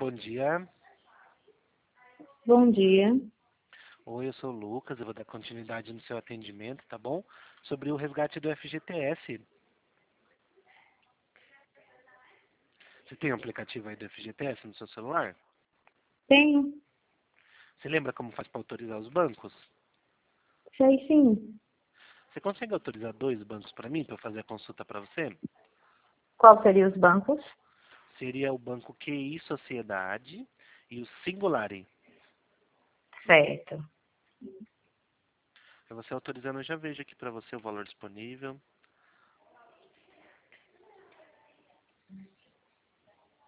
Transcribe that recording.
Bom dia. Bom dia. Oi, eu sou o Lucas, eu vou dar continuidade no seu atendimento, tá bom? Sobre o resgate do FGTS. Você tem um aplicativo aí do FGTS no seu celular? Tenho. Você lembra como faz para autorizar os bancos? Sei sim. Você consegue autorizar 2 bancos para mim, para eu fazer a consulta para você? Qual seriam os bancos? Seria o banco QI Sociedade e o Singulari. Certo. Para você autorizando, eu já vejo aqui para você o valor disponível.